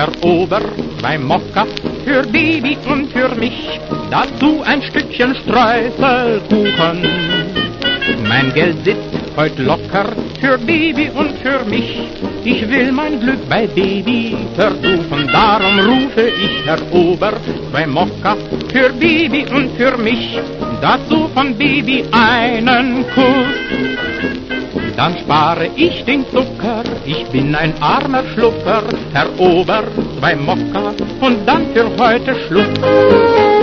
Herr Ober, 2 Mokka für Baby und für mich, dazu ein Stückchen Streuselkuchen. Mein Geld sitzt heut locker für Baby und für mich. Ich will mein Glück bei Baby versuchen, darum rufe ich, Herr Ober, 2 Mokka für Baby und für mich, dazu von Baby einen Kuss. Dann spare ich den Zucker, ich bin ein armer Schlupfer, Herr Ober, 2 Mokka und dann für heute Schluss.